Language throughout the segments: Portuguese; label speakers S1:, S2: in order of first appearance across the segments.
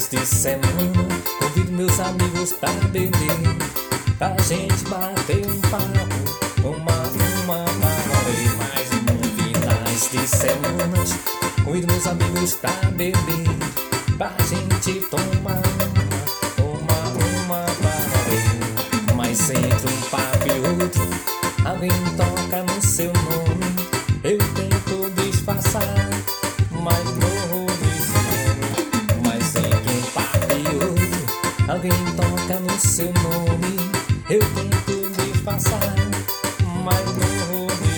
S1: de semana, convido meus amigos pra beber, pra gente bater um papo, uma palavra. Mais um finais de semana, convido meus amigos pra beber, pra gente tomar uma palavra. Mas entre um papo e outro, alguém toca no seu nome. Eu tento disfarçar, mas morro de ciúme. Mas entre um papo e outro, alguém toca no seu nome. Eu tento disfarçar, mas morro de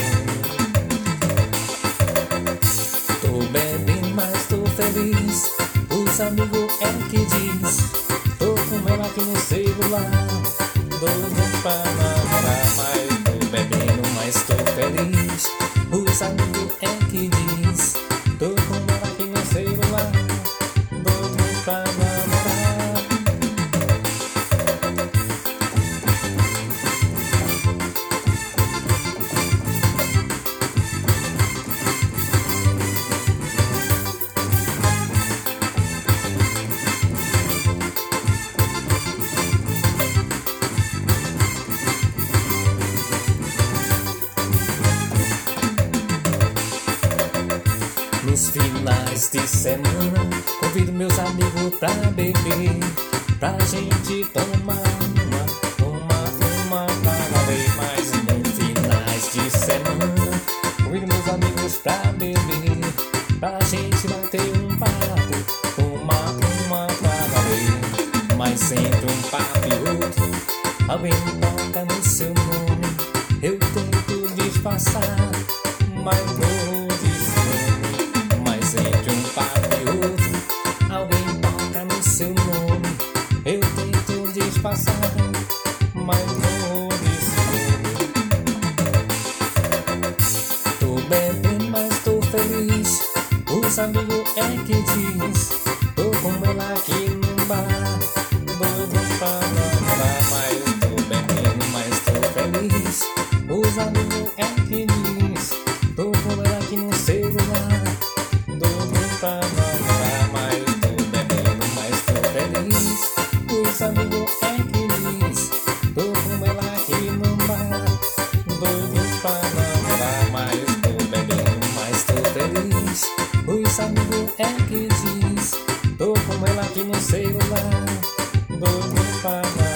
S1: ciúme. Tô bebendo, mas tô feliz. Os amigos é que diz. Tô com ela aqui no celular, doido pra namorar. Mas tô bebendo, mas tô feliz. Os amigos é que diz. Tô com ela aqui no celular, doido pra namorar. Nos finais de semana, convido meus amigos pra beber, pra gente tomar uma palavra. Mais nos finais de semana, convido meus amigos pra beber, pra gente bater um papo, uma palavra. Mas entre um papo e outro, alguém toca no seu nome. Eu tento disfarçar, mas morro de ciúme. Mas entre um papo e outro, alguém toca no seu nome. Eu tento disfarçar, mas morro de ciúme. Tô bebendo, mas tô feliz. Os amigos é que diz. Tô com ela aqui no bar, doido pra namorar. Mas tô bebendo, mas tô feliz. Os amigos é que diz. Tô com ela aqui no celular, doido pra namorar. Mas tô bebendo, mas tô feliz. Os amigos é que diz. Tô com ela aqui no bar, doido pra namorar. Mas tô bebendo, mas tô feliz. Os amigos é que diz. Tô com ela aqui no celular, doido pra namorar.